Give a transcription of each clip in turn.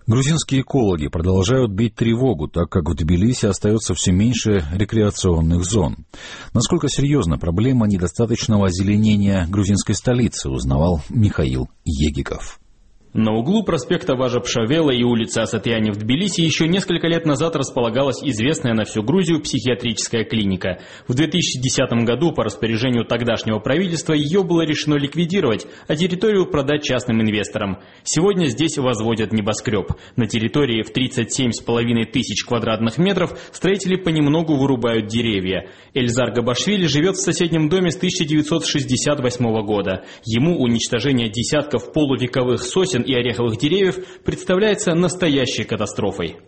Грузинские экологи продолжают бить тревогу, так как в Тбилиси остается все меньше рекреационных зон. Насколько серьезна проблема недостаточного озеленения грузинской столицы, узнавал Михаил Егиков. На углу проспекта Важа-Пшавела и улицы Асатьяни в Тбилиси еще несколько лет назад располагалась известная на всю Грузию психиатрическая клиника. В 2010 году по распоряжению тогдашнего правительства ее было решено ликвидировать, а территорию продать частным инвесторам. Сегодня здесь возводят небоскреб. На территории в 37,5 тысяч квадратных метров строители понемногу вырубают деревья. Эльзар Габашвили живет в соседнем доме с 1968 года. Ему уничтожение десятков полувековых сосен и ореховых деревьев представляется настоящей катастрофой.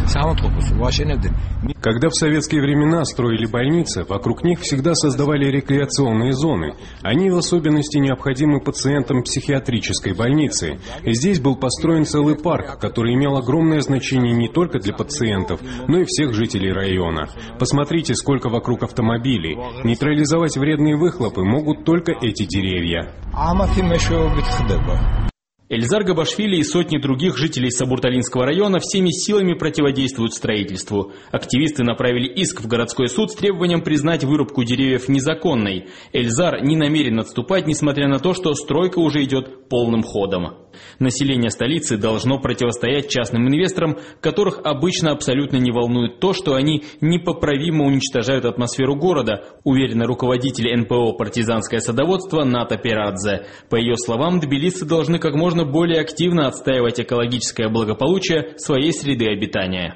Когда в советские времена строили больницы, вокруг них всегда создавали рекреационные зоны. Они в особенности необходимы пациентам психиатрической больницы. И здесь был построен целый парк, который имел огромное значение не только для пациентов, но и всех жителей района. Посмотрите, сколько вокруг автомобилей. Нейтрализовать вредные выхлопы могут только эти деревья. Эльзар Габашвили и сотни других жителей Сабурталинского района всеми силами противодействуют строительству. Активисты направили иск в городской суд с требованием признать вырубку деревьев незаконной. Эльзар не намерен отступать, несмотря на то, что стройка уже идет полным ходом. Население столицы должно противостоять частным инвесторам, которых обычно абсолютно не волнует то, что они непоправимо уничтожают атмосферу города, уверена руководитель НПО «Партизанское садоводство» Ната Перадзе. По ее словам, тбилисцы должны как можно более активно отстаивать экологическое благополучие своей среды обитания.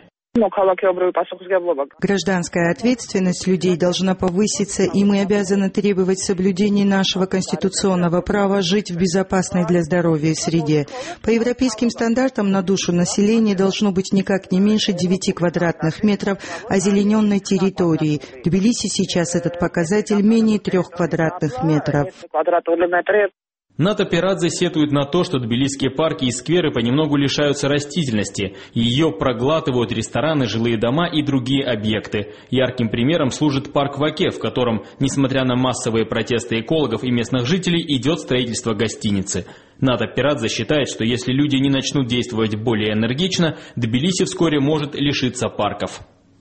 Гражданская ответственность людей должна повыситься, и мы обязаны требовать соблюдения нашего конституционного права жить в безопасной для здоровья среде. По европейским стандартам на душу населения должно быть никак не меньше 9 квадратных метров озелененной территории. В Тбилиси сейчас этот показатель менее 3 квадратных метров. Ната Перадзе сетует на то, что тбилисские парки и скверы понемногу лишаются растительности. Ее проглатывают рестораны, жилые дома и другие объекты. Ярким примером служит парк Ваке, в котором, несмотря на массовые протесты экологов и местных жителей, идет строительство гостиницы. Ната Перадзе считает, что если люди не начнут действовать более энергично, Тбилиси вскоре может лишиться парков.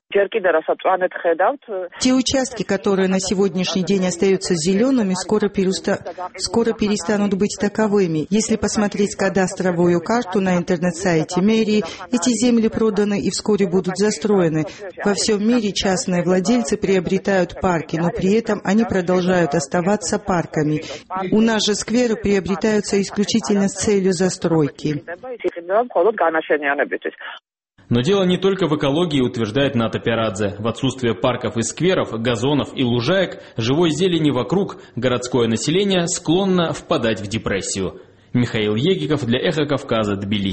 Те участки, которые на сегодняшний день остаются зелеными, скоро перестанут быть таковыми. Если посмотреть кадастровую карту на интернет-сайте мэрии, эти земли проданы и вскоре будут застроены. Во всем мире частные владельцы приобретают парки, но при этом они продолжают оставаться парками. У нас же скверы приобретаются исключительно с целью застройки. Но дело не только в экологии, утверждает Ната Перадзе. В отсутствие парков и скверов, газонов и лужаек, живой зелени вокруг, городское население склонно впадать в депрессию. Михаил Егиков для Эхо Кавказа, Тбилиси.